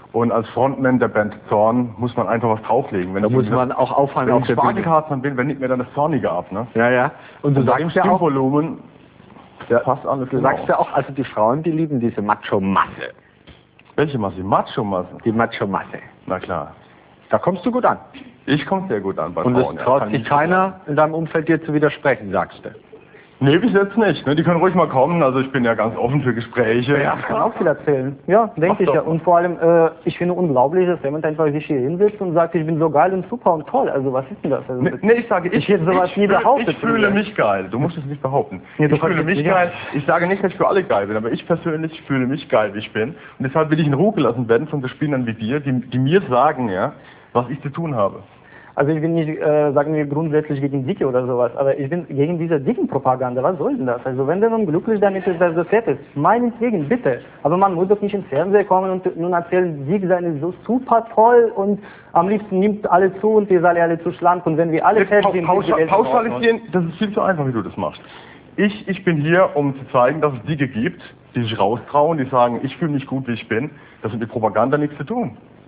Und als Frontman der Band Zorn muss man einfach was drauflegen. Da muss man auch auffallen auf der Bühne. Wenn ich Spargelkarten bin, wenn nicht mehr dann das Zornige ab, ne? Ja, ja. Und du sagst ja auch, Volumen, passt alles. Du sagst ja auch, also die Frauen, die lieben diese Macho-Masse. Welche Masse? Macho-Masse? Die Macho-Masse. Na klar. Da kommst du gut an. Ich komme sehr gut an bei Und Frauen. es traut sich keiner in deinem Umfeld dir zu widersprechen, sagst du. Nee, bis jetzt nicht. Ne? Die können ruhig mal kommen. Also ich bin ja ganz offen für Gespräche. Ja, ich kann auch viel erzählen. Ja, denke ich ja. Und vor allem, ich finde unglaublich, dass jemand einfach sich hier hinsetzt und sagt, ich bin so geil und super und toll. Also was ist denn das? Also, nee, ich sage, ich hätte sowas nie behauptet. Ich fühle mich geil. Du musst es nicht behaupten. Nee, ich fühle mich geil. Ich sage nicht, dass ich für alle geil bin, aber ich persönlich fühle mich geil, wie ich bin. Und deshalb will ich in Ruhe gelassen werden von so Spielern wie dir, die mir sagen, ja, was ich zu tun habe. Also ich bin nicht, sagen wir, grundsätzlich gegen Dicke oder sowas, aber ich bin gegen diese dicken Propaganda. Was soll denn das? Also wenn der nun glücklich damit ist, dass das fett ist, meinetwegen, bitte. Aber man muss doch nicht ins Fernsehen kommen und nun erzählen, Dick sei so super toll und am liebsten nimmt alle zu und ihr seid alle zu schlank und wenn wir alle fett sind... Pauschalisieren, das ist viel zu einfach, wie du das machst. Ich bin hier, um zu zeigen, dass es Dicke gibt, die sich raustrauen, die sagen, ich fühle mich gut, wie ich bin. Das hat mit Propaganda nichts zu tun.